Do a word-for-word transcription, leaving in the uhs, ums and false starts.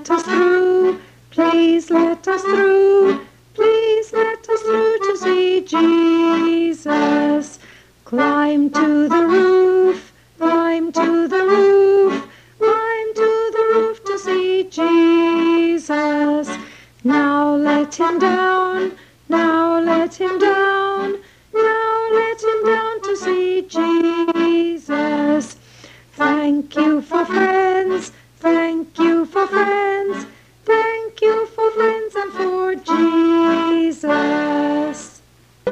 let us through, please let us through, please let us through to see Jesus. Climb to the roof.